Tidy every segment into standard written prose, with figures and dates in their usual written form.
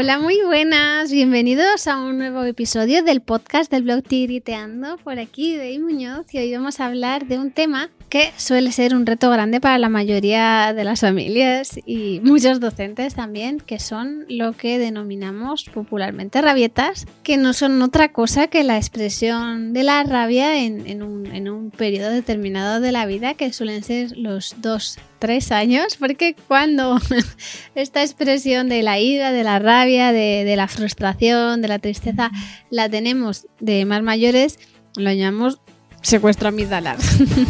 Hola, muy buenas. Bienvenidos a un nuevo episodio del podcast del blog Tigriteando. Por aquí, Dey Muñoz, y hoy vamos a hablar de un tema que suele ser un reto grande para la mayoría de las familias y muchos docentes también, que son lo que denominamos popularmente rabietas, que no son otra cosa que la expresión de la rabia en un periodo determinado de la vida, que suelen ser los 2-3 años, porque cuando esta expresión de la ira, de la rabia, de la frustración, de la tristeza, la tenemos de más mayores, lo llamamos secuestro amigdalar.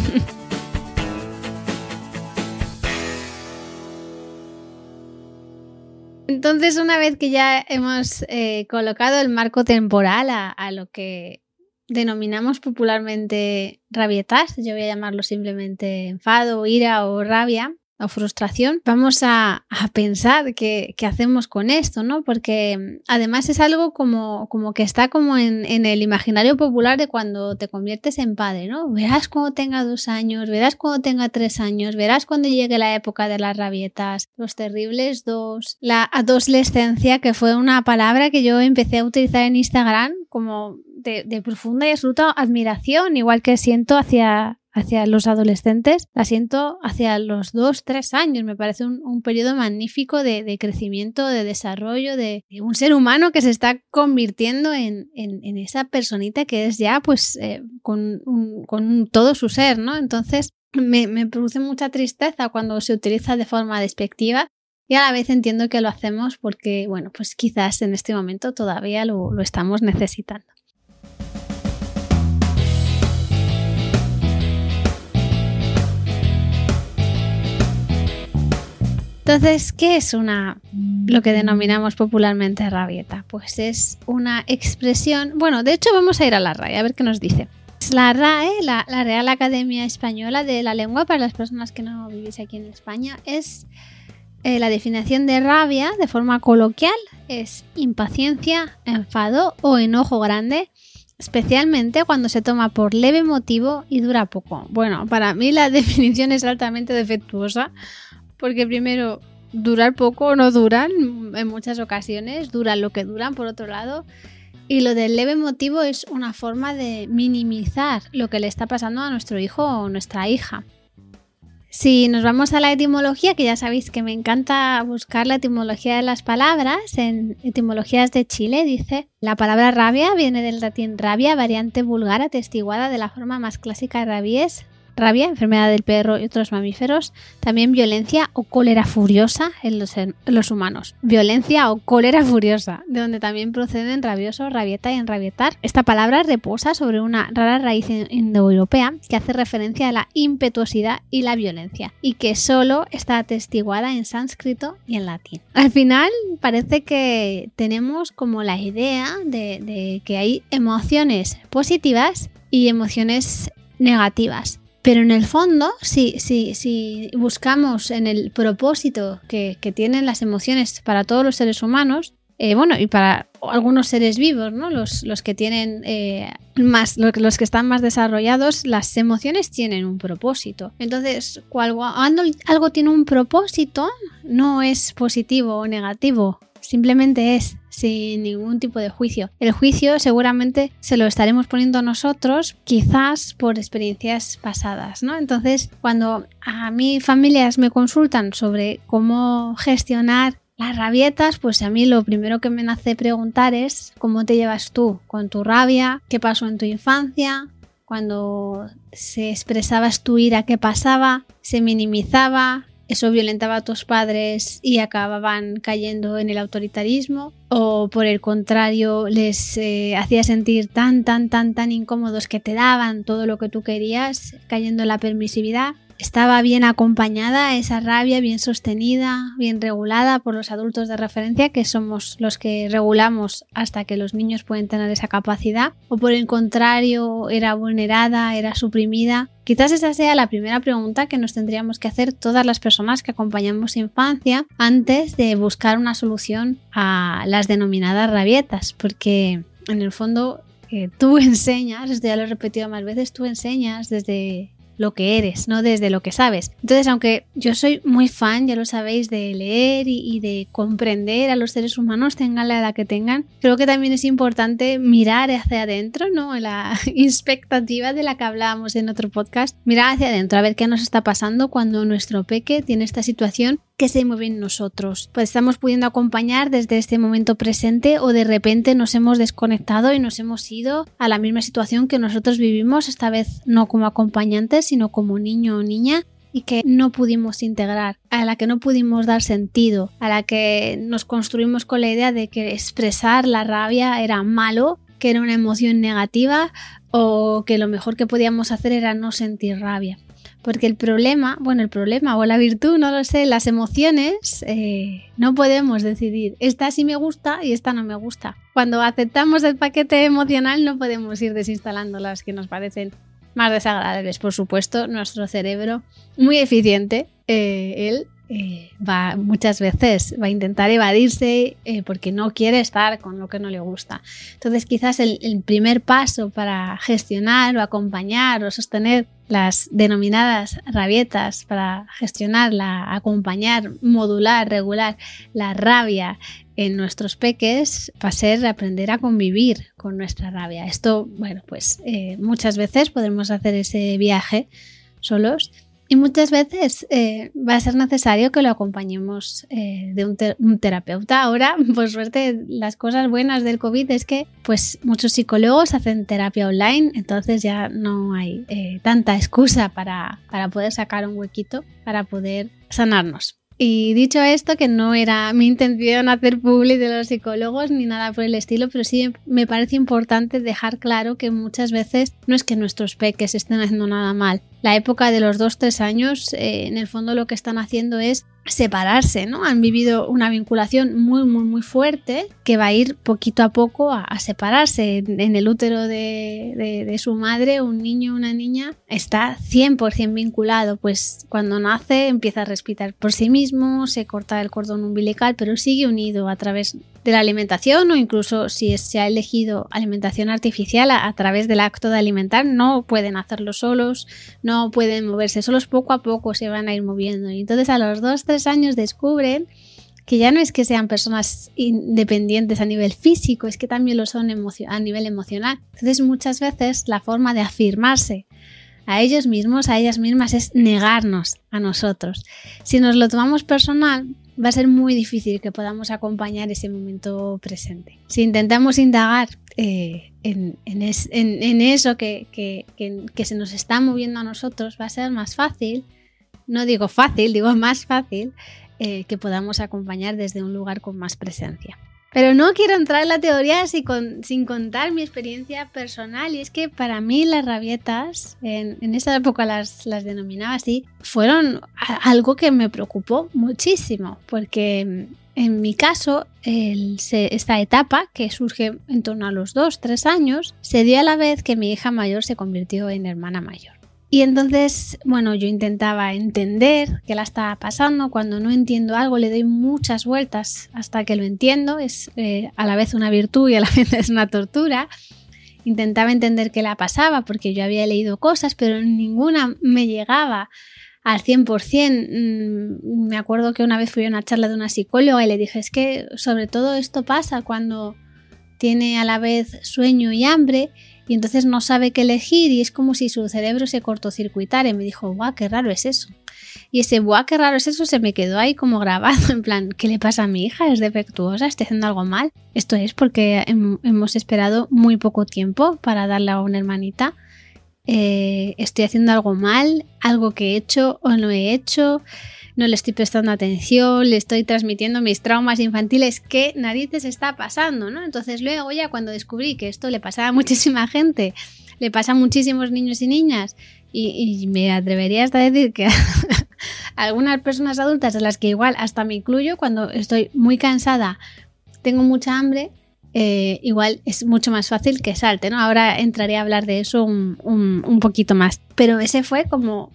Entonces, una vez que ya hemos colocado el marco temporal a lo que denominamos popularmente rabietas, yo voy a llamarlo simplemente enfado, ira o rabia o frustración, vamos a pensar qué hacemos con esto, ¿no? Porque además es algo como que está como en el imaginario popular de cuando te conviertes en padre, ¿no? Verás cuando tenga 2 años, verás cuando tenga 3 años, verás cuando llegue la época de las rabietas, los terribles 2, la adolescencia, que fue una palabra que yo empecé a utilizar en Instagram como de profunda y absoluta admiración, igual que siento hacia los adolescentes, la siento hacia los 2-3 años. Me parece un periodo magnífico de crecimiento, de desarrollo, de un ser humano que se está convirtiendo en esa personita que es ya pues con todo su ser, ¿no? Entonces me produce mucha tristeza cuando se utiliza de forma despectiva y a la vez entiendo que lo hacemos porque, bueno, pues quizás en este momento todavía lo estamos necesitando. Entonces, ¿qué es lo que denominamos popularmente rabieta? Pues es una expresión... Bueno, de hecho vamos a ir a la RAE, a ver qué nos dice. La RAE, la Real Academia Española de la Lengua, para las personas que no vivís aquí en España, es la definición de rabia de forma coloquial, es impaciencia, enfado o enojo grande, especialmente cuando se toma por leve motivo y dura poco. Bueno, para mí la definición es altamente defectuosa, porque primero, durar poco no duran, en muchas ocasiones duran lo que duran por otro lado, y lo del leve motivo es una forma de minimizar lo que le está pasando a nuestro hijo o nuestra hija. Si nos vamos a la etimología, que ya sabéis que me encanta buscar la etimología de las palabras, en Etimologías de Chile dice: la palabra rabia viene del latín rabia, variante vulgar atestiguada de la forma más clásica de rabies, rabia, enfermedad del perro y otros mamíferos, también violencia o cólera furiosa en los humanos. Violencia o cólera furiosa, de donde también proceden rabioso, rabieta y enrabietar. Esta palabra reposa sobre una rara raíz indoeuropea que hace referencia a la impetuosidad y la violencia, y que solo está atestiguada en sánscrito y en latín. Al final parece que tenemos como la idea de que hay emociones positivas y emociones negativas. Pero en el fondo, si buscamos en el propósito que tienen las emociones para todos los seres humanos, y para algunos seres vivos, ¿no? Los que tienen los que están más desarrollados, las emociones tienen un propósito. Entonces, cuando algo tiene un propósito, no es positivo o negativo. Simplemente es, sin ningún tipo de juicio. El juicio seguramente se lo estaremos poniendo nosotros, quizás por experiencias pasadas, ¿no? Entonces, cuando a mí familias me consultan sobre cómo gestionar las rabietas, pues a mí lo primero que me nace preguntar es ¿cómo te llevas tú con tu rabia? ¿Qué pasó en tu infancia? Cuando se expresabas tu ira, ¿qué pasaba? ¿Se minimizaba? ¿Eso violentaba a tus padres y acababan cayendo en el autoritarismo? ¿O por el contrario les hacía sentir tan incómodos que te daban todo lo que tú querías, cayendo en la permisividad? ¿Estaba bien acompañada esa rabia, bien sostenida, bien regulada por los adultos de referencia, que somos los que regulamos hasta que los niños pueden tener esa capacidad? ¿O por el contrario era vulnerada, era suprimida? Quizás esa sea la primera pregunta que nos tendríamos que hacer todas las personas que acompañamos infancia antes de buscar una solución a las denominadas rabietas, porque en el fondo tú enseñas, esto ya lo he repetido más veces, tú enseñas desde lo que eres, no desde lo que sabes. Entonces, aunque yo soy muy fan, ya lo sabéis, de leer y de comprender a los seres humanos, tengan la edad que tengan, creo que también es importante mirar hacia adentro, ¿no? La expectativa de la que hablábamos en otro podcast, mirar hacia adentro a ver qué nos está pasando cuando nuestro peque tiene esta situación que se mueve en nosotros. Pues estamos pudiendo acompañar desde este momento presente o de repente nos hemos desconectado y nos hemos ido a la misma situación que nosotros vivimos, esta vez no como acompañantes, sino como niño o niña, y que no pudimos integrar, a la que no pudimos dar sentido, a la que nos construimos con la idea de que expresar la rabia era malo, que era una emoción negativa o que lo mejor que podíamos hacer era no sentir rabia. Porque el problema o la virtud, no lo sé, las emociones no podemos decidir, esta sí me gusta y esta no me gusta. Cuando aceptamos el paquete emocional no podemos ir desinstalando las que nos parecen más desagradables. Por supuesto, nuestro cerebro, muy eficiente, muchas veces va a intentar evadirse porque no quiere estar con lo que no le gusta. Entonces quizás el primer paso para gestionar o acompañar o sostener las denominadas rabietas, para gestionarla, acompañar, modular, regular la rabia en nuestros peques, va a ser aprender a convivir con nuestra rabia. Esto, muchas veces podremos hacer ese viaje solos. Y muchas veces va a ser necesario que lo acompañemos de un terapeuta. Ahora, por suerte, las cosas buenas del COVID es que pues muchos psicólogos hacen terapia online, entonces ya no hay tanta excusa para poder sacar un huequito para poder sanarnos. Y dicho esto, que no era mi intención hacer publi de los psicólogos ni nada por el estilo, pero sí me parece importante dejar claro que muchas veces no es que nuestros peques estén haciendo nada mal. La época de los 2-3 años, en el fondo lo que están haciendo es separarse, ¿no? Han vivido una vinculación muy, muy, muy fuerte que va a ir poquito a poco a separarse. En el útero de su madre, un niño o una niña está 100% vinculado, pues cuando nace empieza a respirar por sí mismo, se corta el cordón umbilical, pero sigue unido a través de la alimentación o incluso si se ha elegido alimentación artificial a través del acto de alimentar, no pueden hacerlo solos, no pueden moverse solos, poco a poco se van a ir moviendo. Y entonces a los 2-3 años descubren que ya no es que sean personas independientes a nivel físico, es que también lo son a nivel emocional. Entonces muchas veces la forma de afirmarse a ellos mismos, a ellas mismas, es negarnos a nosotros. Si nos lo tomamos personal, va a ser muy difícil que podamos acompañar ese momento presente. Si intentamos indagar en eso que se nos está moviendo a nosotros, va a ser más fácil, no digo fácil, digo más fácil, que podamos acompañar desde un lugar con más presencia. Pero no quiero entrar en la teoría sin contar mi experiencia personal, y es que para mí las rabietas, en esa época las denominaba así, fueron algo que me preocupó muchísimo, porque en mi caso esta etapa, que surge en torno a los 2-3 años, se dio a la vez que mi hija mayor se convirtió en hermana mayor. Y entonces, yo intentaba entender qué la estaba pasando. Cuando no entiendo algo le doy muchas vueltas hasta que lo entiendo. Es a la vez una virtud y a la vez es una tortura. Intentaba entender qué la pasaba porque yo había leído cosas, pero ninguna me llegaba al 100%. Me acuerdo que una vez fui a una charla de una psicóloga y le dije, es que sobre todo esto pasa cuando tiene a la vez sueño y hambre, y entonces no sabe qué elegir y es como si su cerebro se cortocircuitara. Y me dijo, ¡guau, qué raro es eso! Y ese ¡guau, qué raro es eso! Se me quedó ahí como grabado, en plan, ¿qué le pasa a mi hija? ¿Es defectuosa? ¿Está haciendo algo mal? Esto es porque hemos esperado muy poco tiempo para darle a una hermanita. ¿Estoy haciendo algo mal? ¿Algo que he hecho o no he hecho? No le estoy prestando atención, le estoy transmitiendo mis traumas infantiles. ¿Qué narices está pasando, no? Entonces luego ya cuando descubrí que esto le pasaba a muchísima gente, le pasa a muchísimos niños y niñas, y me atrevería hasta a decir que a algunas personas adultas, de las que igual hasta me incluyo, cuando estoy muy cansada, tengo mucha hambre, igual es mucho más fácil que salte, ¿no? Ahora entraré a hablar de eso un poquito más. Pero ese fue como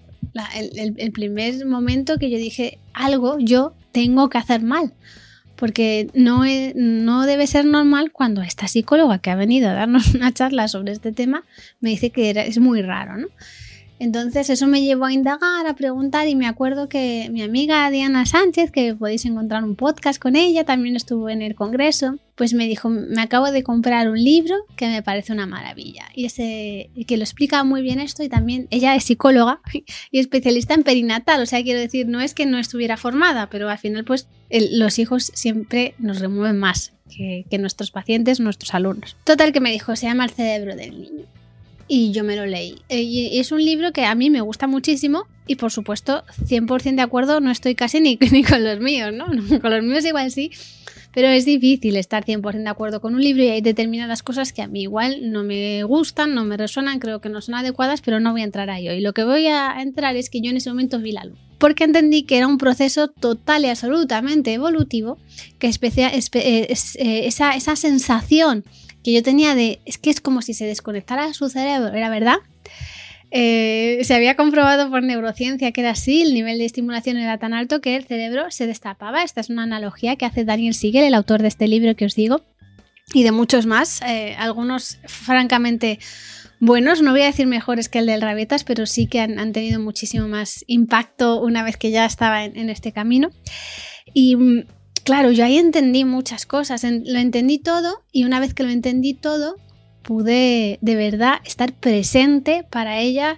el primer momento que yo dije, algo yo tengo que hacer mal, porque no debe ser normal cuando esta psicóloga que ha venido a darnos una charla sobre este tema me dice que es muy raro, ¿no? Entonces eso me llevó a indagar, a preguntar, y me acuerdo que mi amiga Diana Sánchez, que podéis encontrar un podcast con ella, también estuvo en el congreso, pues me dijo, me acabo de comprar un libro que me parece una maravilla, y que lo explica muy bien esto, y también ella es psicóloga y especialista en perinatal, o sea, quiero decir, no es que no estuviera formada, pero al final pues los hijos siempre nos remueven más que nuestros pacientes, nuestros alumnos. Total, que me dijo, se llama El cerebro del niño. Y yo me lo leí. Y es un libro que a mí me gusta muchísimo y, por supuesto, 100% de acuerdo no estoy casi ni con los míos, ¿no? Con los míos igual sí, pero es difícil estar 100% de acuerdo con un libro, y hay determinadas cosas que a mí igual no me gustan, no me resuenan, creo que no son adecuadas, pero no voy a entrar ahí hoy. Lo que voy a entrar es que yo en ese momento vi la luz, porque entendí que era un proceso total y absolutamente evolutivo, que esa sensación que yo tenía es que es como si se desconectara su cerebro, ¿era verdad? Se había comprobado por neurociencia que era así, el nivel de estimulación era tan alto que el cerebro se destapaba. Esta es una analogía que hace Daniel Siegel, el autor de este libro que os digo, y de muchos más, algunos francamente buenos, no voy a decir mejores que el del Rabietas, pero sí que han tenido muchísimo más impacto una vez que ya estaba en este camino. Y claro, yo ahí entendí muchas cosas, lo entendí todo, y una vez que lo entendí todo, pude de verdad estar presente para ella,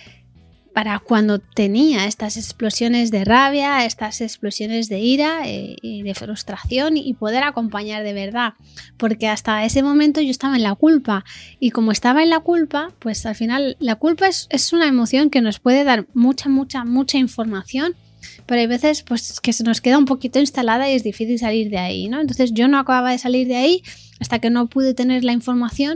para cuando tenía estas explosiones de rabia, estas explosiones de ira y de frustración, y poder acompañar de verdad, porque hasta ese momento yo estaba en la culpa, y como estaba en la culpa, pues al final la culpa es una emoción que nos puede dar mucha información, pero hay veces pues que se nos queda un poquito instalada y es difícil salir de ahí, ¿no? Entonces yo no acababa de salir de ahí hasta que no pude tener la información,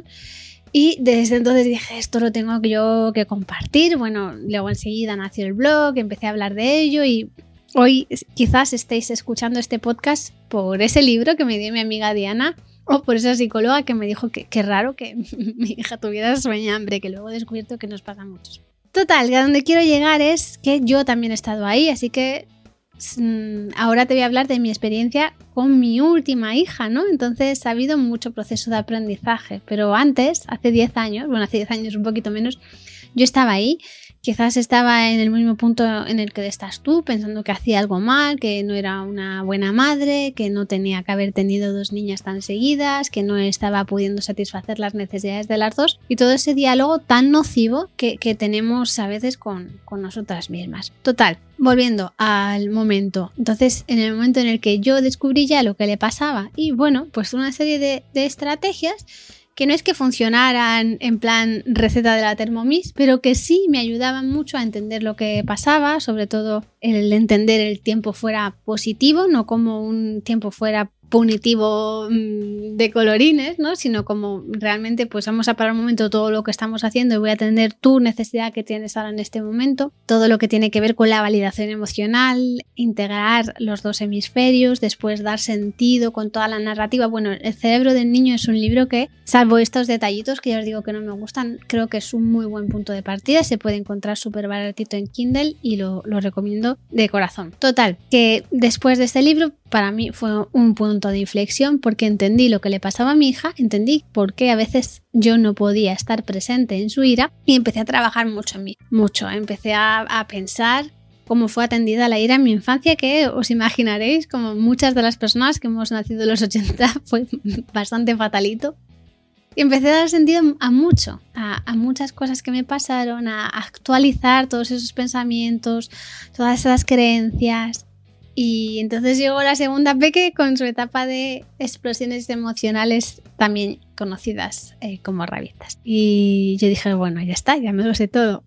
y desde entonces dije, esto lo tengo yo que compartir. Bueno, luego enseguida nació el blog, empecé a hablar de ello, y hoy quizás estéis escuchando este podcast por ese libro que me dio mi amiga Diana, o por esa psicóloga que me dijo que raro que mi hija tuviera sueño hambre, que luego he descubierto que nos pasa a muchos. Total, que a donde quiero llegar es que yo también he estado ahí, así que ahora te voy a hablar de mi experiencia con mi última hija, ¿no? Entonces ha habido mucho proceso de aprendizaje, pero antes, hace 10 años, un poquito menos, yo estaba ahí. Quizás estaba en el mismo punto en el que estás tú, pensando que hacía algo mal, que no era una buena madre, que no tenía que haber tenido 2 niñas tan seguidas, que no estaba pudiendo satisfacer las necesidades de las dos, y todo ese diálogo tan nocivo que tenemos a veces con nosotras mismas. Total, volviendo al momento. Entonces, en el momento en el que yo descubrí ya lo que le pasaba, y bueno, pues una serie de estrategias que no es que funcionaran en plan receta de la Thermomix, pero que sí me ayudaban mucho a entender lo que pasaba, sobre todo el entender el tiempo fuera positivo, no como un tiempo fuera punitivo de colorines, ¿no? Sino como realmente pues vamos a parar un momento todo lo que estamos haciendo y voy a atender tu necesidad que tienes ahora en este momento, todo lo que tiene que ver con la validación emocional, integrar los 2 hemisferios, después dar sentido con toda la narrativa. Bueno, El cerebro del niño es un libro que, salvo estos detallitos que ya os digo que no me gustan, creo que es un muy buen punto de partida, se puede encontrar súper baratito en Kindle y lo recomiendo de corazón. Total, que después de este libro para mí fue un punto de inflexión, porque entendí lo que le pasaba a mi hija, entendí por qué a veces yo no podía estar presente en su ira, y empecé a trabajar mucho en mí, empecé a pensar cómo fue atendida la ira en mi infancia, que os imaginaréis, como muchas de las personas que hemos nacido en los 80, fue bastante fatalito. Y empecé a dar sentido a muchas cosas que me pasaron, a actualizar todos esos pensamientos, todas esas creencias. Y entonces llegó la segunda peque con su etapa de explosiones emocionales, también conocidas como rabietas. Y yo dije, bueno, ya está, ya me lo sé todo.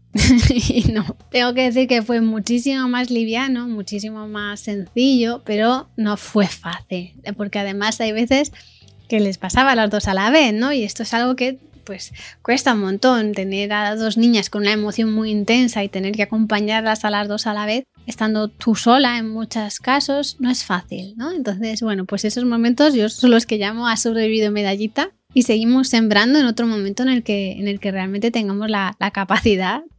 Y no, tengo que decir que fue muchísimo más liviano, muchísimo más sencillo, pero no fue fácil, porque además hay veces que les pasaba a las 2 a la vez, ¿no? Y esto es algo que pues cuesta un montón, tener a 2 niñas con una emoción muy intensa y tener que acompañarlas a las 2 a la vez, estando tú sola en muchos casos, no es fácil, ¿no? Entonces, bueno, pues esos momentos yo son los que llamo a sobrevivido medallita, y seguimos sembrando en otro momento en el que realmente tengamos la capacidad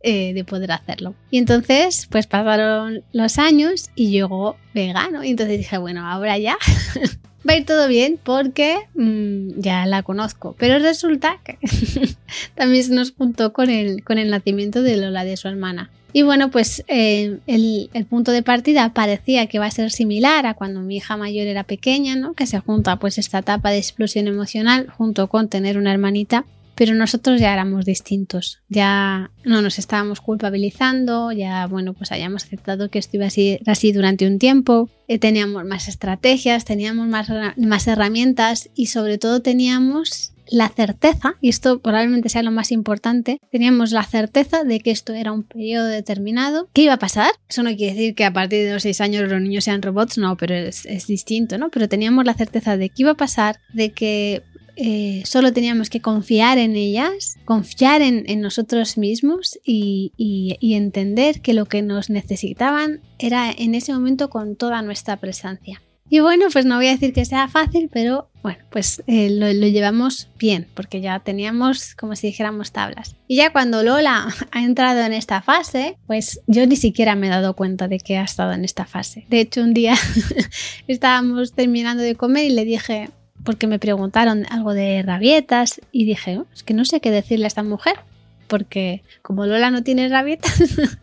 de poder hacerlo. Y entonces pues pasaron los años y llegó vegano y entonces dije, bueno, ahora ya va a ir todo bien porque ya la conozco. Pero resulta que también se nos juntó con el nacimiento de Lola, de su hermana. Y bueno, pues el punto de partida parecía que iba a ser similar a cuando mi hija mayor era pequeña, ¿no? Que se junta pues esta etapa de explosión emocional junto con tener una hermanita. Pero nosotros ya éramos distintos, ya no nos estábamos culpabilizando, ya bueno, pues habíamos aceptado que esto iba a ser así durante un tiempo, teníamos más estrategias, teníamos más herramientas y sobre todo teníamos la certeza, y esto probablemente sea lo más importante, teníamos la certeza de que esto era un periodo determinado, que iba a pasar. Eso no quiere decir que a partir de los 6 años los niños sean robots, no, pero es distinto, ¿no? Pero teníamos la certeza de que iba a pasar, de que solo teníamos que confiar en ellas, confiar en nosotros mismos y entender que lo que nos necesitaban era en ese momento con toda nuestra presencia. Y bueno, pues no voy a decir que sea fácil, pero bueno, pues lo llevamos bien, porque ya teníamos, como si dijéramos, tablas. Y ya cuando Lola ha entrado en esta fase, pues yo ni siquiera me he dado cuenta de que ha estado en esta fase. De hecho, un día estábamos terminando de comer y le dije, porque me preguntaron algo de rabietas, y dije, oh, es que no sé qué decirle a esta mujer, porque como Lola no tiene rabietas...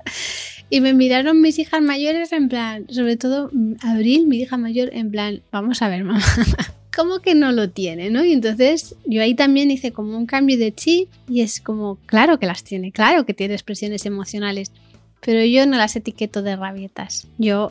Y me miraron mis hijas mayores en plan, sobre todo Abril, mi hija mayor, en plan, vamos a ver, mamá, ¿cómo que no lo tiene, no? Y entonces yo ahí también hice como un cambio de chip y es como, claro que las tiene, claro que tiene expresiones emocionales, pero yo no las etiqueto de rabietas, yo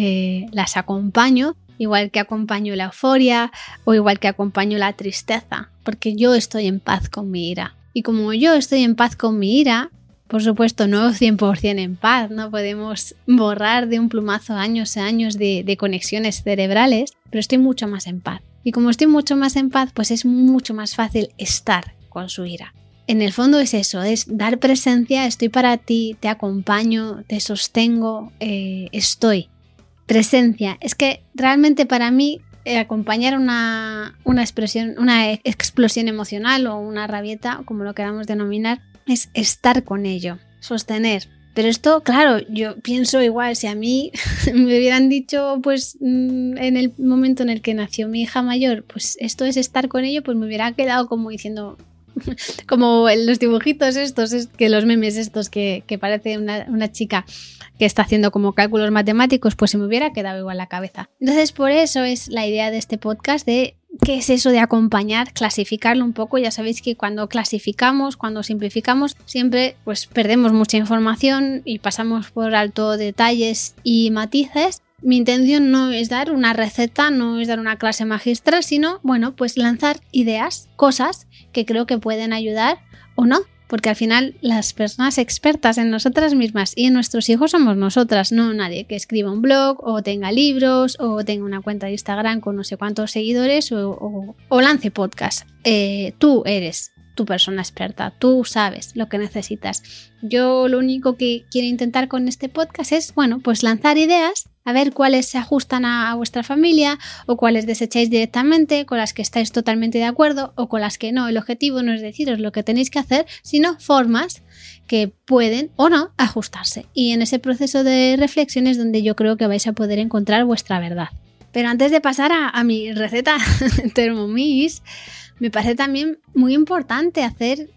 las acompaño, igual que acompaño la euforia o igual que acompaño la tristeza, porque yo estoy en paz con mi ira. Y como yo estoy en paz con mi ira, por supuesto, no 100% en paz, no podemos borrar de un plumazo años y años de conexiones cerebrales, pero estoy mucho más en paz. Y como estoy mucho más en paz, pues es mucho más fácil estar con su ira. En el fondo es eso, es dar presencia, estoy para ti, te acompaño, te sostengo, estoy. Presencia. Es que realmente para mí acompañar una expresión, una explosión emocional o una rabieta, como lo queramos denominar, es estar con ello, sostener. Pero esto, claro, yo pienso igual, si a mí me hubieran dicho, pues en el momento en el que nació mi hija mayor, pues esto es estar con ello, pues me hubiera quedado como diciendo, como en los dibujitos estos, que los memes estos que parece una chica que está haciendo como cálculos matemáticos, pues se me hubiera quedado igual la cabeza. Entonces por eso es la idea de este podcast de ¿qué es eso de acompañar? Clasificarlo un poco. Ya sabéis que cuando clasificamos, cuando simplificamos, siempre pues perdemos mucha información y pasamos por alto detalles y matices. Mi intención no es dar una receta, no es dar una clase magistral, sino, bueno, pues lanzar ideas, cosas que creo que pueden ayudar o no. Porque al final las personas expertas en nosotras mismas y en nuestros hijos somos nosotras, no nadie que escriba un blog o tenga libros o tenga una cuenta de Instagram con no sé cuántos seguidores o lance podcast. Tú eres tu persona experta, tú sabes lo que necesitas. Yo lo único que quiero intentar con este podcast es, bueno, pues lanzar ideas, a ver cuáles se ajustan a vuestra familia o cuáles desecháis directamente, con las que estáis totalmente de acuerdo o con las que no. El objetivo no es deciros lo que tenéis que hacer, sino formas que pueden o no ajustarse. Y en ese proceso de reflexión es donde yo creo que vais a poder encontrar vuestra verdad. Pero antes de pasar a mi receta Thermomix, me parece también muy importante hacer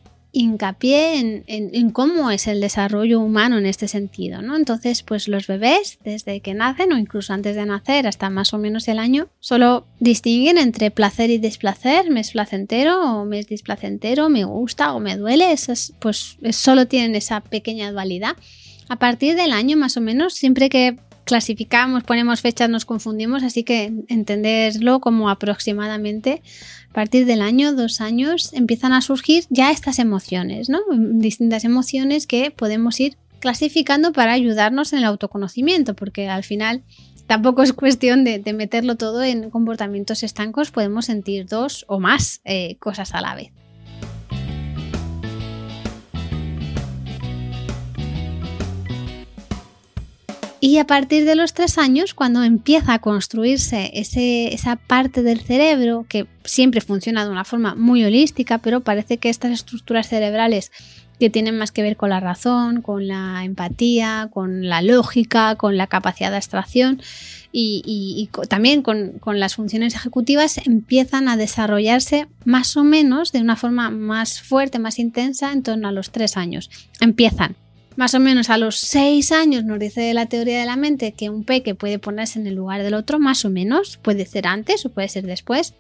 hincapié en cómo es el desarrollo humano en este sentido, ¿no? Entonces, pues los bebés, desde que nacen o incluso antes de nacer hasta más o menos el año, solo distinguen entre placer y displacer, me es placentero o me es displacentero, me gusta o me duele, solo tienen esa pequeña dualidad. A partir del año más o menos, siempre que clasificamos, ponemos fechas, nos confundimos, así que entenderlo como aproximadamente a partir del año, 2 años, empiezan a surgir ya estas emociones, ¿no? Distintas emociones que podemos ir clasificando para ayudarnos en el autoconocimiento, porque al final tampoco es cuestión de meterlo todo en comportamientos estancos, podemos sentir 2 o más cosas a la vez. Y a partir de los 3 años, cuando empieza a construirse esa parte del cerebro que siempre funciona de una forma muy holística, pero parece que estas estructuras cerebrales que tienen más que ver con la razón, con la empatía, con la lógica, con la capacidad de abstracción y también con las funciones ejecutivas, empiezan a desarrollarse más o menos de una forma más fuerte, más intensa en torno a los 3 años. Empiezan. Más o menos a los 6 años nos dice la teoría de la mente que un peque puede ponerse en el lugar del otro, más o menos, puede ser antes o puede ser después.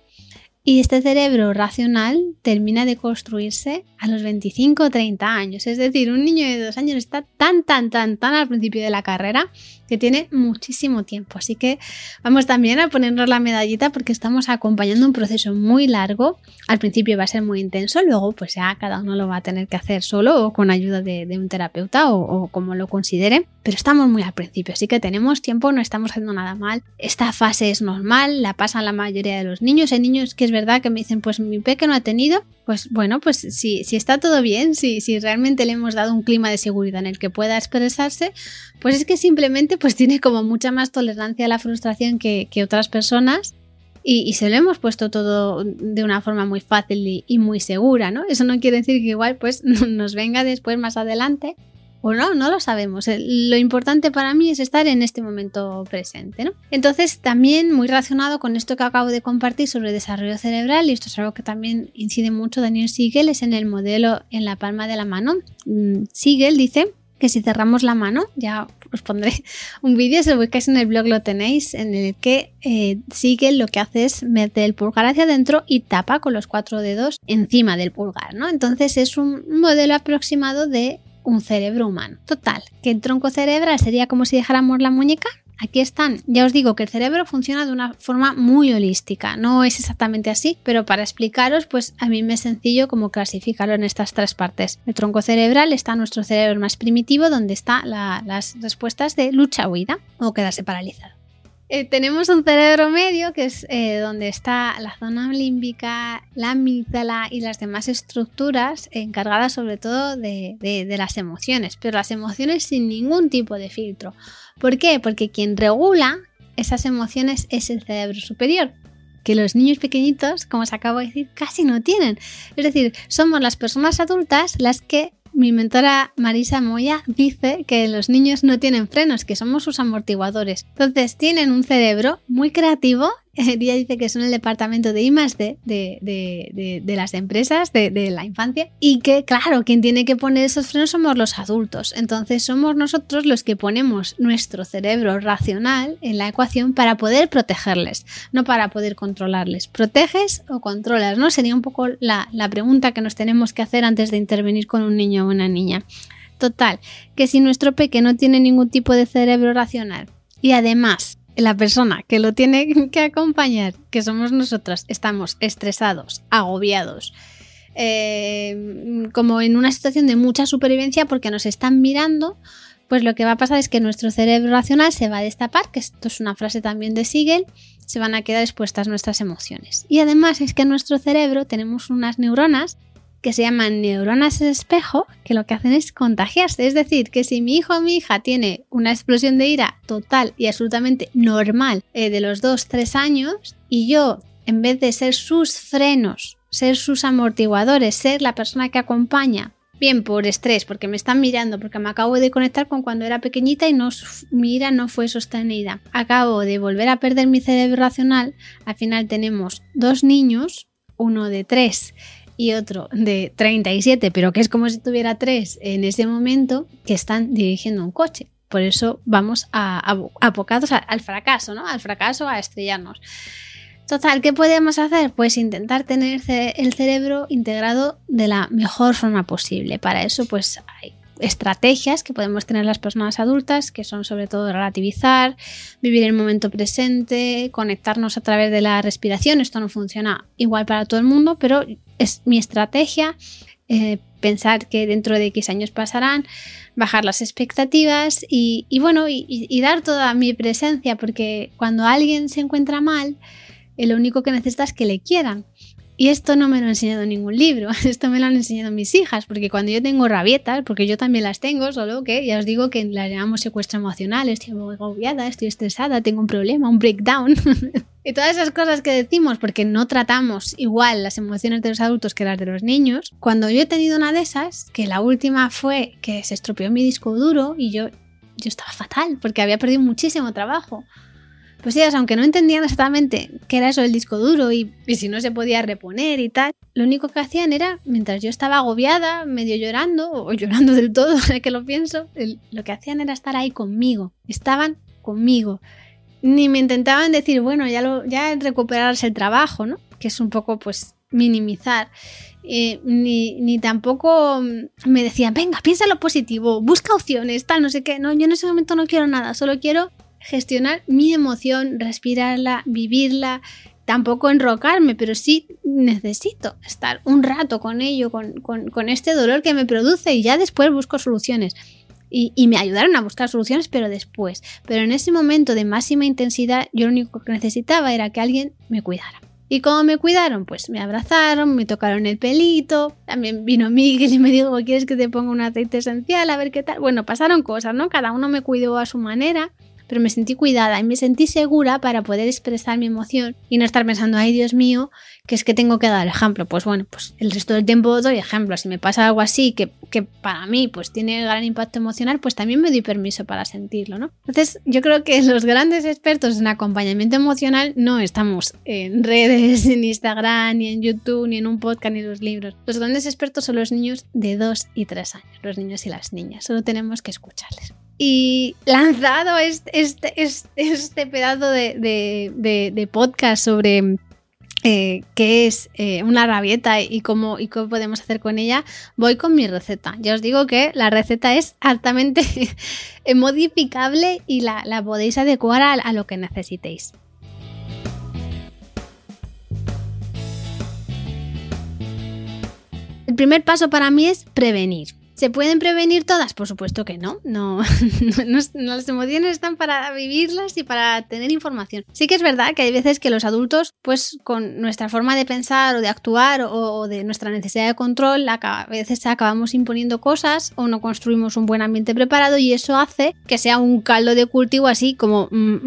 Y este cerebro racional termina de construirse a los 25 o 30 años. Es decir, un niño de 2 años está tan al principio de la carrera que tiene muchísimo tiempo. Así que vamos también a ponernos la medallita porque estamos acompañando un proceso muy largo. Al principio va a ser muy intenso, luego pues ya cada uno lo va a tener que hacer solo o con ayuda de un terapeuta o como lo considere. Pero estamos muy al principio, así que tenemos tiempo, no estamos haciendo nada mal. Esta fase es normal, la pasan la mayoría de los niños. Hay niños que es verdad que me dicen, pues mi peque no ha tenido. Pues bueno, pues si está todo bien, si realmente le hemos dado un clima de seguridad en el que pueda expresarse, pues es que simplemente pues tiene como mucha más tolerancia a la frustración que otras personas y se lo hemos puesto todo de una forma muy fácil y muy segura, ¿no? Eso no quiere decir que igual pues nos venga después más adelante o no lo sabemos. Lo importante para mí es estar en este momento presente, ¿no? Entonces, también muy relacionado con esto que acabo de compartir sobre desarrollo cerebral, y esto es algo que también incide mucho Daniel Siegel, es en el modelo en la palma de la mano. Siegel dice que si cerramos la mano, ya os pondré un vídeo, si lo buscáis en el blog lo tenéis, en el que Siegel lo que hace es meter el pulgar hacia adentro y tapa con los 4 dedos encima del pulgar, ¿no? Entonces es un modelo aproximado de un cerebro humano. Total, que el tronco cerebral sería como si dejáramos la muñeca. Aquí están. Ya os digo que el cerebro funciona de una forma muy holística. No es exactamente así, pero para explicaros, pues a mí me es sencillo como clasificarlo en estas 3 partes. El tronco cerebral está nuestro cerebro más primitivo, donde están las respuestas de lucha-huida o quedarse paralizado. Tenemos un cerebro medio que es donde está la zona límbica, la amígdala y las demás estructuras encargadas sobre todo de las emociones, pero las emociones sin ningún tipo de filtro. ¿Por qué? Porque quien regula esas emociones es el cerebro superior, que los niños pequeñitos, como os acabo de decir, casi no tienen. Es decir, somos las personas adultas las que mi mentora Marisa Moya dice que los niños no tienen frenos, que somos sus amortiguadores. Entonces tienen un cerebro muy creativo. Ella dice que son el departamento de I+D de las empresas, de la infancia, y que claro, quien tiene que poner esos frenos somos los adultos. Entonces somos nosotros los que ponemos nuestro cerebro racional en la ecuación para poder protegerles, no para poder controlarles. ¿Proteges o controlas? ¿No? Sería un poco la pregunta que nos tenemos que hacer antes de intervenir con un niño o una niña. Total, que si nuestro peque no tiene ningún tipo de cerebro racional y además la persona que lo tiene que acompañar, que somos nosotros, estamos estresados, agobiados, como en una situación de mucha supervivencia porque nos están mirando, pues lo que va a pasar es que nuestro cerebro racional se va a destapar, que esto es una frase también de Siegel, se van a quedar expuestas nuestras emociones. Y además es que en nuestro cerebro tenemos unas neuronas que se llaman neuronas espejo, que lo que hacen es contagiarse. Es decir, que si mi hijo o mi hija tiene una explosión de ira total y absolutamente normal de los 2-3 años y yo, en vez de ser sus frenos, ser sus amortiguadores, ser la persona que acompaña, bien por estrés, porque me están mirando, porque me acabo de conectar con cuando era pequeñita y mi ira no fue sostenida, acabo de volver a perder mi cerebro racional, al final tenemos 2 niños, uno de 3 y otro de 37, pero que es como si tuviera 3 en ese momento, que están dirigiendo un coche. Por eso vamos abocados al fracaso, ¿no? Al fracaso, a estrellarnos. Total, ¿qué podemos hacer? Pues intentar tener el cerebro integrado de la mejor forma posible. Para eso, pues hay estrategias que podemos tener las personas adultas, que son sobre todo relativizar, vivir el momento presente, conectarnos a través de la respiración. Esto no funciona igual para todo el mundo, pero es mi estrategia. Pensar que dentro de X años pasarán, bajar las expectativas y dar toda mi presencia, porque cuando alguien se encuentra mal, lo único que necesita es que le quieran. Y esto no me lo ha enseñado ningún libro, esto me lo han enseñado mis hijas, porque cuando yo tengo rabietas, porque yo también las tengo, solo que ya os digo que las llamamos secuestro emocional, estoy agobiada, estoy estresada, tengo un problema, un breakdown. Y todas esas cosas que decimos porque no tratamos igual las emociones de los adultos que las de los niños. Cuando yo he tenido una de esas, que la última fue que se estropeó mi disco duro y yo estaba fatal porque había perdido muchísimo trabajo. Pues ellas, aunque no entendían exactamente qué era eso del disco duro y si no se podía reponer y tal, lo único que hacían era, mientras yo estaba agobiada, medio llorando o llorando del todo, ahora que lo pienso, lo que hacían era estar ahí conmigo. Estaban conmigo. Ni me intentaban decir, bueno, ya recuperarse el trabajo, ¿no? Que es un poco, pues, minimizar. Ni tampoco me decían, venga, piensa lo positivo, busca opciones, tal, no sé qué. No, yo en ese momento no quiero nada, solo quiero gestionar mi emoción, respirarla, vivirla, tampoco enrocarme, pero sí necesito estar un rato con ello, con este dolor que me produce y ya después busco soluciones. Y me ayudaron a buscar soluciones, pero después. Pero en ese momento de máxima intensidad, yo lo único que necesitaba era que alguien me cuidara. ¿Y cómo me cuidaron? Pues me abrazaron, me tocaron el pelito, también vino Miguel y me dijo, ¿quieres que te ponga un aceite esencial? A ver qué tal. Bueno, pasaron cosas, ¿no? Cada uno me cuidó a su manera, pero me sentí cuidada y me sentí segura para poder expresar mi emoción y no estar pensando, ay Dios mío, que es que tengo que dar ejemplo. Pues bueno, pues el resto del tiempo doy ejemplo. Si me pasa algo así que para mí pues tiene gran impacto emocional, pues también me doy permiso para sentirlo, ¿no? Entonces yo creo que los grandes expertos en acompañamiento emocional no estamos en redes, en Instagram, ni en YouTube, ni en un podcast, ni en los libros. Los grandes expertos son los niños de 2 y 3 años, los niños y las niñas. Solo tenemos que escucharles. Y lanzado este pedazo de podcast sobre qué es una rabieta y cómo podemos hacer con ella, voy con mi receta. Ya os digo que la receta es altamente modificable y la podéis adecuar a lo que necesitéis. El primer paso para mí es prevenir. ¿Se pueden prevenir todas? Por supuesto que no. No, las emociones están para vivirlas y para tener información. Sí que es verdad que hay veces que los adultos, pues con nuestra forma de pensar o de actuar o de nuestra necesidad de control, a veces acabamos imponiendo cosas o no construimos un buen ambiente preparado y eso hace que sea un caldo de cultivo así como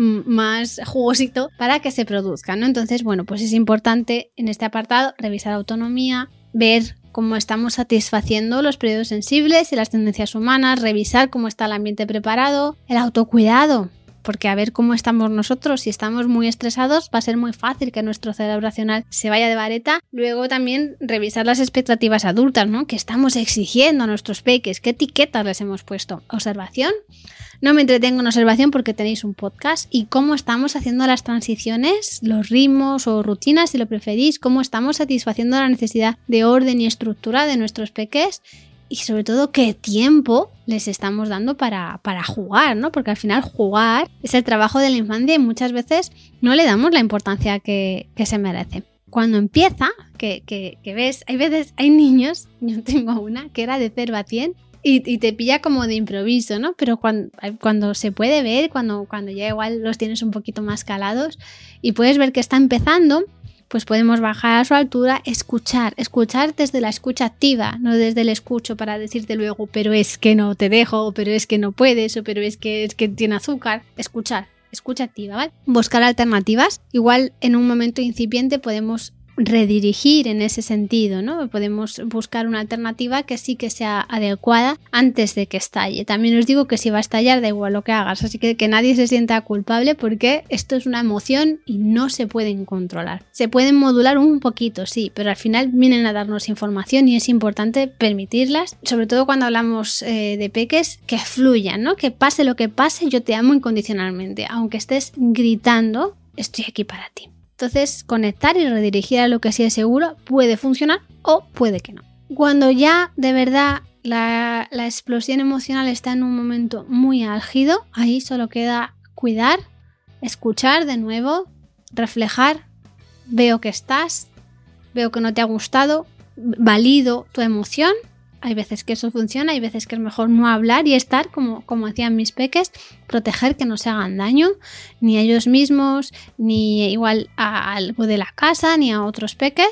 más jugosito para que se produzca, ¿no? Entonces, bueno, pues es importante en este apartado revisar autonomía, ver cómo estamos satisfaciendo los periodos sensibles y las tendencias humanas, revisar cómo está el ambiente preparado, el autocuidado, porque a ver cómo estamos nosotros, si estamos muy estresados va a ser muy fácil que nuestro cerebro racional se vaya de vareta. Luego también revisar las expectativas adultas, ¿no? ¿Qué estamos exigiendo a nuestros peques? ¿Qué etiquetas les hemos puesto? Observación. No me entretengo en observación porque tenéis un podcast y cómo estamos haciendo las transiciones, los ritmos o rutinas, si lo preferís, cómo estamos satisfaciendo la necesidad de orden y estructura de nuestros peques y sobre todo qué tiempo les estamos dando para jugar, ¿no? Porque al final jugar es el trabajo de la infancia y muchas veces no le damos la importancia que se merece. Cuando empieza, que ves, hay niños, yo tengo una que era de 0 a 100 y te pilla como de improviso, ¿no? Pero cuando se puede ver, cuando ya igual los tienes un poquito más calados y puedes ver que está empezando, pues podemos bajar a su altura, escuchar desde la escucha activa, no desde el escucho para decirte luego, pero es que no te dejo, pero es que no puedes, o pero es que tiene azúcar. Escucha activa, ¿vale? Buscar alternativas. Igual en un momento incipiente podemos redirigir en ese sentido, ¿no? Podemos buscar una alternativa que sí que sea adecuada antes de que estalle. También os digo que si va a estallar da igual lo que hagas, así que nadie se sienta culpable porque esto es una emoción y no se pueden controlar. Se pueden modular un poquito, sí, pero al final vienen a darnos información y es importante permitirlas, sobre todo cuando hablamos de peques, que fluyan, ¿no? Que pase lo que pase, yo te amo incondicionalmente, aunque estés gritando, estoy aquí para ti. Entonces, conectar y redirigir a lo que sí es seguro puede funcionar o puede que no. Cuando ya de verdad la explosión emocional está en un momento muy álgido, ahí solo queda cuidar, escuchar de nuevo, reflejar, veo que estás, veo que no te ha gustado, valido tu emoción. Hay veces que eso funciona, hay veces que es mejor no hablar y estar como hacían mis peques, proteger que no se hagan daño, ni a ellos mismos, ni igual a algo de la casa, ni a otros peques.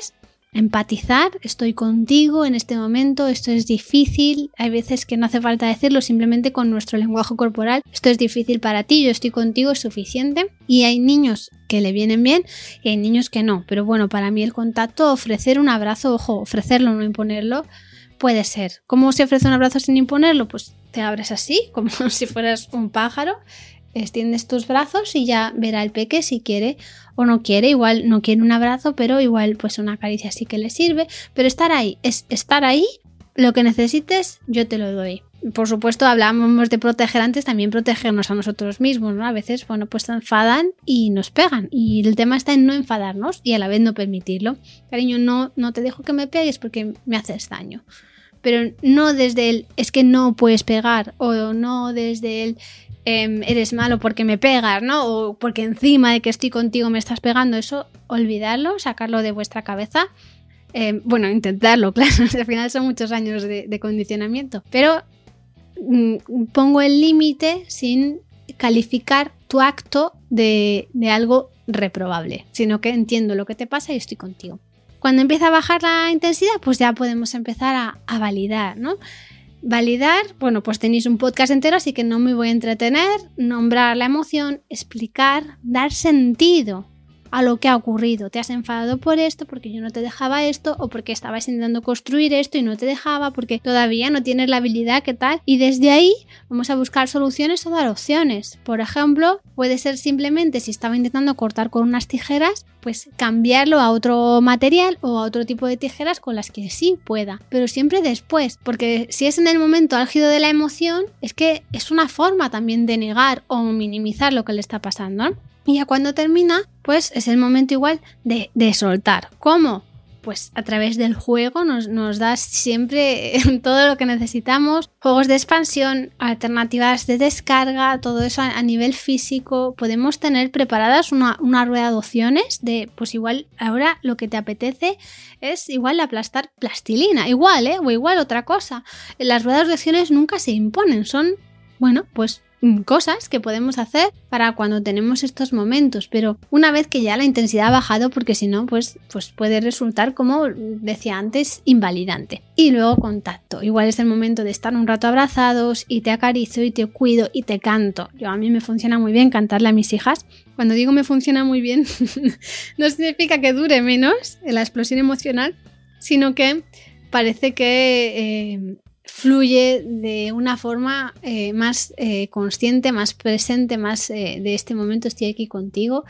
empatizar, estoy contigo en este momento, esto es difícil, hay veces que no hace falta decirlo, simplemente con nuestro lenguaje corporal, esto es difícil para ti, yo estoy contigo, es suficiente. Y hay niños que le vienen bien y hay niños que no, pero bueno, para mí el contacto, ofrecer un abrazo, ojo, ofrecerlo, no imponerlo, puede ser. ¿Cómo se ofrece un abrazo sin imponerlo? Pues te abres así, como si fueras un pájaro, extiendes tus brazos y ya verá el peque si quiere o no quiere. Igual no quiere un abrazo, pero igual pues una caricia sí que le sirve. Pero estar ahí, es estar ahí, lo que necesites yo te lo doy. Por supuesto, hablábamos de proteger antes, también protegernos a nosotros mismos, ¿no? A veces, bueno, pues se enfadan y nos pegan. Y el tema está en no enfadarnos y a la vez no permitirlo. Cariño, no te dejo que me pegues porque me haces daño. Pero no desde el es que no puedes pegar, o no desde el eres malo porque me pegas, ¿no? O porque encima de que estoy contigo me estás pegando. Eso, olvidarlo, sacarlo de vuestra cabeza. Bueno, intentarlo, claro, al final son muchos años de condicionamiento. Pero pongo el límite sin calificar tu acto de algo reprobable, sino que entiendo lo que te pasa y estoy contigo. Cuando empieza a bajar la intensidad, pues ya podemos empezar a validar, ¿no? Validar, bueno, pues tenéis un podcast entero, así que no me voy a entretener, nombrar la emoción, explicar, dar sentido a lo que ha ocurrido. Te has enfadado por esto, porque yo no te dejaba esto, o porque estabas intentando construir esto y no te dejaba, porque todavía no tienes la habilidad, ¿qué tal? Y desde ahí vamos a buscar soluciones o dar opciones. Por ejemplo, puede ser simplemente, si estaba intentando cortar con unas tijeras, pues cambiarlo a otro material o a otro tipo de tijeras con las que sí pueda, pero siempre después, porque si es en el momento álgido de la emoción, es que es una forma también de negar o minimizar lo que le está pasando, ¿no? Y ya cuando termina, pues es el momento igual de soltar. ¿Cómo? Pues a través del juego nos da siempre todo lo que necesitamos. Juegos de expansión, alternativas de descarga, todo eso a nivel físico. Podemos tener preparadas una rueda de opciones de, pues igual ahora lo que te apetece es igual aplastar plastilina. Igual, o igual otra cosa. Las ruedas de opciones nunca se imponen. Son, bueno, pues cosas que podemos hacer para cuando tenemos estos momentos, pero una vez que ya la intensidad ha bajado, porque si no, pues puede resultar, como decía antes, invalidante. Y luego contacto. Igual es el momento de estar un rato abrazados y te acaricio y te cuido y te canto. A mí me funciona muy bien cantarle a mis hijas. Cuando digo me funciona muy bien, no significa que dure menos la explosión emocional, sino que parece que fluye de una forma más consciente, más presente, más de este momento estoy aquí contigo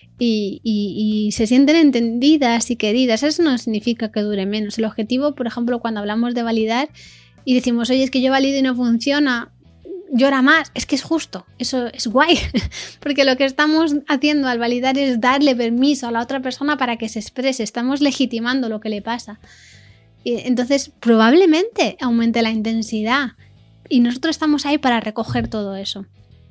y se sienten entendidas y queridas. Eso no significa que dure menos. El objetivo, por ejemplo, cuando hablamos de validar y decimos, oye, es que yo valido y no funciona, llora más, es que es justo, eso es guay, porque lo que estamos haciendo al validar es darle permiso a la otra persona para que se exprese, estamos legitimando lo que le pasa. Entonces probablemente aumente la intensidad y nosotros estamos ahí para recoger todo eso.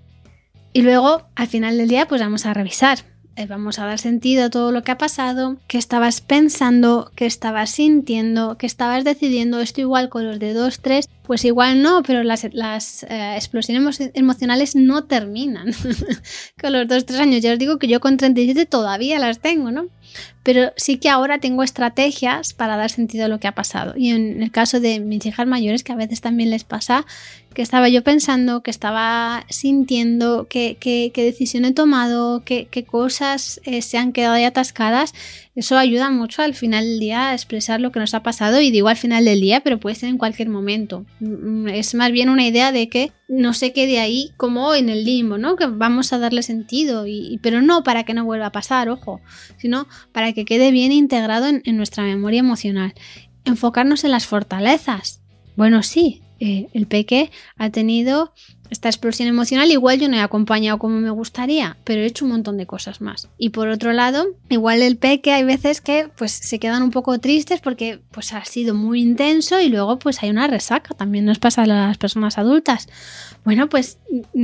Y luego al final del día pues vamos a revisar, vamos a dar sentido a todo lo que ha pasado, qué estabas pensando, qué estabas sintiendo, qué estabas decidiendo. Esto igual con los de 2, 3, pues igual no, pero las explosiones emocionales no terminan con los 2, 3 años. Ya os digo que yo con 37 todavía las tengo, ¿no? Pero sí que ahora tengo estrategias para dar sentido a lo que ha pasado. Y en el caso de mis hijas mayores, que a veces también les pasa, que estaba yo pensando, que estaba sintiendo, qué decisión he tomado, qué cosas se han quedado ahí atascadas. Eso ayuda mucho al final del día a expresar lo que nos ha pasado, y digo al final del día, pero puede ser en cualquier momento. Es más bien una idea de que no se quede ahí como en el limbo, ¿no? Que vamos a darle sentido, pero no para que no vuelva a pasar, ojo, sino para que quede bien integrado en nuestra memoria emocional. Enfocarnos en las fortalezas. Bueno, sí, el peque ha tenido esta explosión emocional, igual yo no he acompañado como me gustaría, pero he hecho un montón de cosas más. Y por otro lado, igual el peque hay veces que pues se quedan un poco tristes porque pues ha sido muy intenso y luego pues hay una resaca, también nos pasa a las personas adultas. Bueno, pues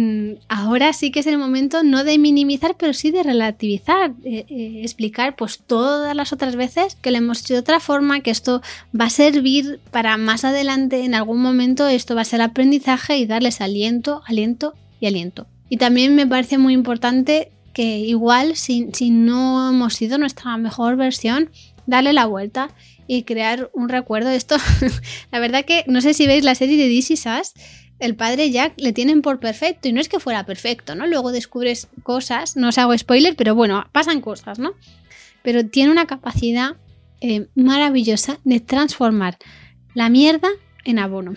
ahora sí que es el momento no de minimizar, pero sí de relativizar, explicar pues todas las otras veces que lo hemos hecho de otra forma, que esto va a servir para más adelante, en algún momento esto va a ser aprendizaje, y darles aliento y aliento. Y también me parece muy importante que igual si no hemos sido nuestra mejor versión, darle la vuelta y crear un recuerdo. Esto, la verdad que no sé si veis la serie de This Is Us, el padre Jack le tienen por perfecto y no es que fuera perfecto, ¿no? Luego descubres cosas, no os hago spoiler, pero bueno, pasan cosas, ¿no? Pero tiene una capacidad maravillosa de transformar la mierda en abono.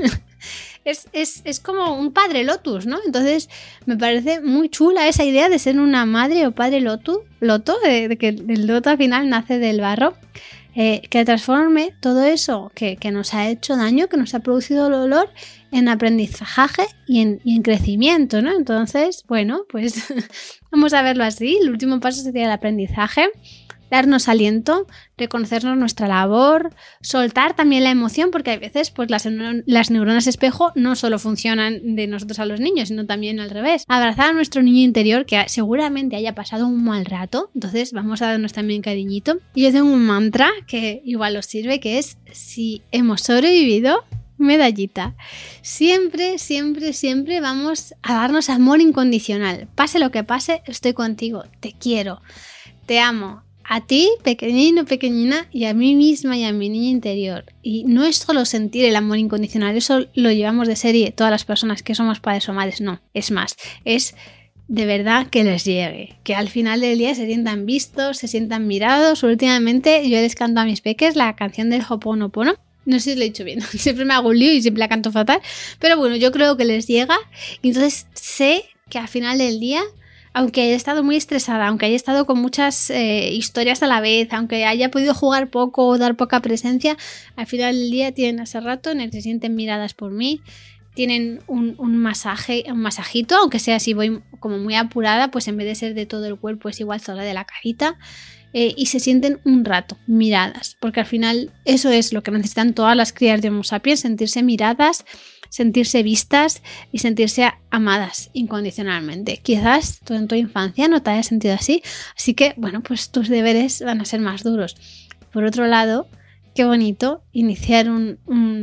Es como un padre lotus, ¿no? Entonces me parece muy chula esa idea de ser una madre o padre loto, de que el loto al final nace del barro, que transforme todo eso que nos ha hecho daño, que nos ha producido dolor, en aprendizaje y en crecimiento, ¿no? Entonces, bueno, pues vamos a verlo así. El último paso sería el aprendizaje. Darnos aliento, reconocernos nuestra labor, soltar también la emoción, porque a veces pues las neuronas espejo no solo funcionan de nosotros a los niños, sino también al revés. Abrazar a nuestro niño interior que seguramente haya pasado un mal rato, entonces vamos a darnos también cariñito. Y yo tengo un mantra que igual os sirve, que es: si hemos sobrevivido, medallita. Siempre, siempre, siempre vamos a darnos amor incondicional. Pase lo que pase, estoy contigo, te quiero, te amo. A ti, pequeñino, pequeñina, y a mí misma y a mi niño interior. Y no es solo sentir el amor incondicional, eso lo llevamos de serie todas las personas que somos padres o madres, no. Es más, es de verdad que les llegue, que al final del día se sientan vistos, se sientan mirados. Últimamente yo les canto a mis peques la canción del Ho'oponopono. No sé si lo he dicho bien, siempre me hago un lío y siempre la canto fatal, pero bueno, yo creo que les llega y entonces sé que al final del día, aunque haya estado muy estresada, aunque haya estado con muchas historias a la vez, aunque haya podido jugar poco o dar poca presencia, al final del día tienen ese rato en el que se sienten miradas por mí, tienen un masajito, aunque sea si voy como muy apurada, pues en vez de ser de todo el cuerpo es igual solo de la carita, y se sienten un rato miradas, porque al final eso es lo que necesitan todas las crías de Homo sapiens, sentirse miradas, sentirse vistas y sentirse amadas incondicionalmente. Quizás tú en tu infancia no te hayas sentido así, así que bueno, pues tus deberes van a ser más duros. Por otro lado, qué bonito iniciar un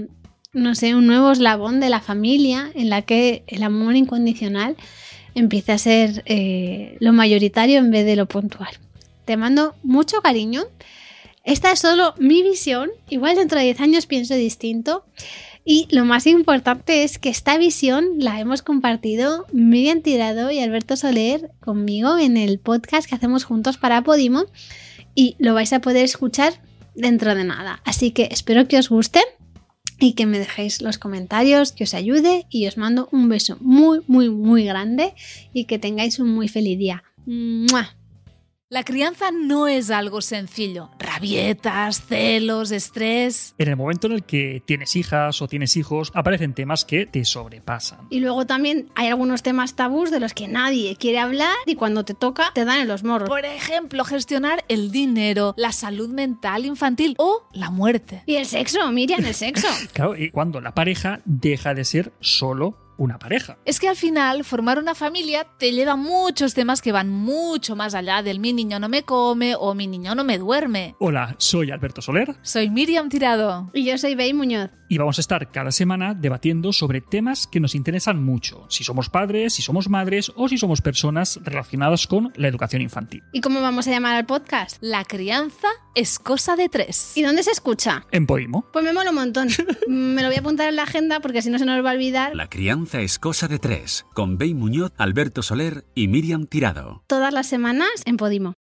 nuevo eslabón de la familia en la que el amor incondicional empiece a ser lo mayoritario en vez de lo puntual. Te mando mucho cariño. Esta es solo mi visión, igual dentro de 10 años pienso distinto. Y lo más importante es que esta visión la hemos compartido Miriam Tirado y Alberto Soler conmigo en el podcast que hacemos juntos para Podimo y lo vais a poder escuchar dentro de nada. Así que espero que os guste y que me dejéis los comentarios, que os ayude y os mando un beso muy, muy, muy grande y que tengáis un muy feliz día. ¡Mua! La crianza no es algo sencillo. Rabietas, celos, estrés. En el momento en el que tienes hijas o tienes hijos, aparecen temas que te sobrepasan. Y luego también hay algunos temas tabús de los que nadie quiere hablar y cuando te toca te dan en los morros. Por ejemplo, gestionar el dinero, la salud mental infantil o la muerte. Y el sexo, Miriam, el sexo. Claro, y cuando la pareja deja de ser solo una pareja. Es que al final formar una familia te lleva muchos temas que van mucho más allá del mi niño no me come o mi niño no me duerme. Hola, soy Alberto Soler. Soy Miriam Tirado. Y yo soy Bey Muñoz. Y vamos a estar cada semana debatiendo sobre temas que nos interesan mucho. Si somos padres, si somos madres o si somos personas relacionadas con la educación infantil. ¿Y cómo vamos a llamar al podcast? La crianza es cosa de tres. ¿Y dónde se escucha? En Podimo. Pues me mola un montón. Me lo voy a apuntar en la agenda porque si no se nos va a olvidar. La crianza es cosa de tres, con Bey Muñoz, Alberto Soler y Miriam Tirado. Todas las semanas en Podimo.